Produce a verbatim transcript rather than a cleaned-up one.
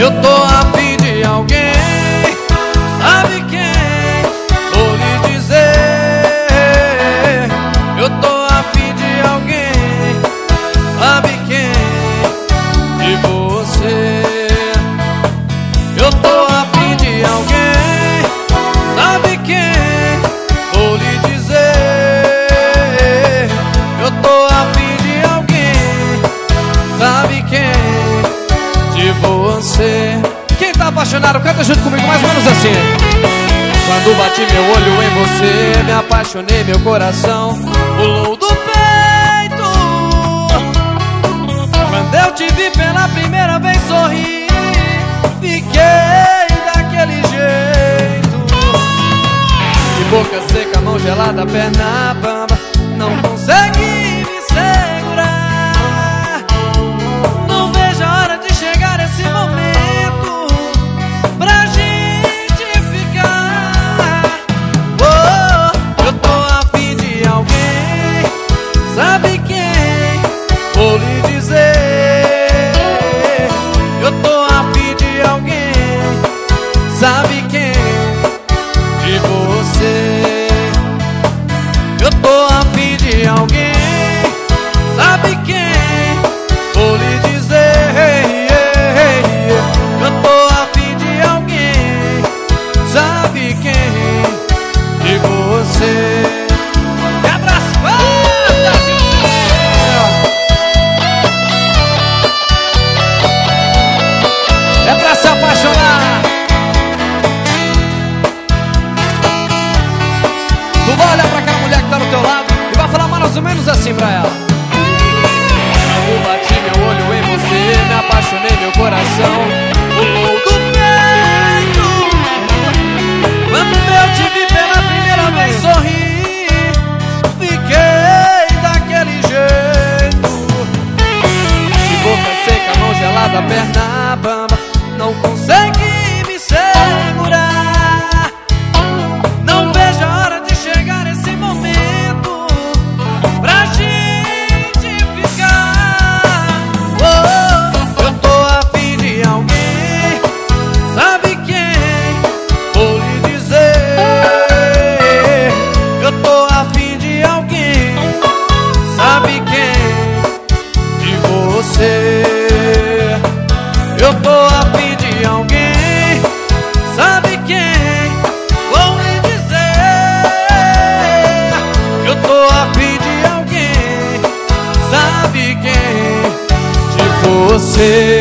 Eu tô afim de alguém, sabe quem? Vou lhe dizer. Eu tô afim de alguém, sabe quem? De você. Eu tô afim de alguém, sabe quem? Vou lhe dizer. Eu tô afim de alguém, sabe quem? De você. Quem tá apaixonado, canta junto comigo mais ou menos assim. Quando bati meu olho em você, me apaixonei, meu coração pulou do peito. Quando eu te vi pela primeira vez sorrir, fiquei daquele jeito. De boca seca, mão gelada, perna bamba, não consegui me segurar. Não vejo a hora de chegar esse momento pra gente ficar. Oh, eu tô afim de alguém, sabe quem? Vou lhe dizer. Eu tô afim de alguém, sabe quem? De você. Eu tô afim de alguém, sabe quem? Vou lhe dizer. Eu tô afim de alguém, sabe quem? De você. Quebra as cordas, é pra se apaixonar. Tu vai olhar pra aquela mulher que tá no teu lado e vai falar mais ou menos assim pra ela. Quando bati meu olho em você, me apaixonei, meu coração pulou do peito. Quando eu te vi pela primeira vez sorrir, fiquei daquele jeito. De boca seca, mão gelada, perna bamba, não consegui me segurar. Não vejo a hora de chegar esse momento pra gente ficar. Oh, eu tô afim de alguém, sabe quem? Vou lhe dizer. Eu tô afim de alguém, sabe quem? De você. Eu tô afim de alguém, sabe quem? Vou lhe dizer. Eu tô afim de alguém, sabe quem? De você.